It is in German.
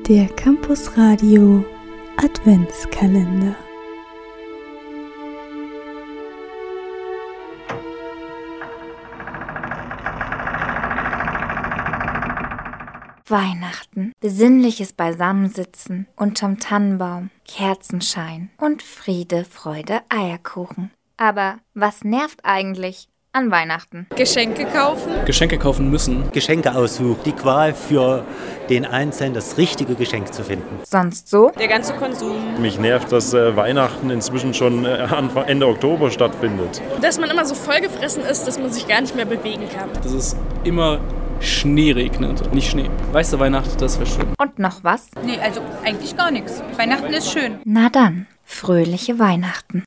Der Campus Radio Adventskalender. Weihnachten, besinnliches Beisammensitzen unterm Tannenbaum, Kerzenschein und Friede, Freude, Eierkuchen. Aber was nervt eigentlich an Weihnachten? Geschenke kaufen. Geschenke kaufen müssen. Geschenke aussuchen. Die Qual für den Einzelnen, das richtige Geschenk zu finden. Sonst so? Der ganze Konsum. Mich nervt, dass Weihnachten inzwischen schon Ende Oktober stattfindet. Dass man immer so vollgefressen ist, dass man sich gar nicht mehr bewegen kann. Dass es immer Schnee regnet, nicht Schnee. Weiße Weihnacht, das wäre schön. Und noch was? Nee, also eigentlich gar nichts. Weihnachten ist schön. Na dann, fröhliche Weihnachten.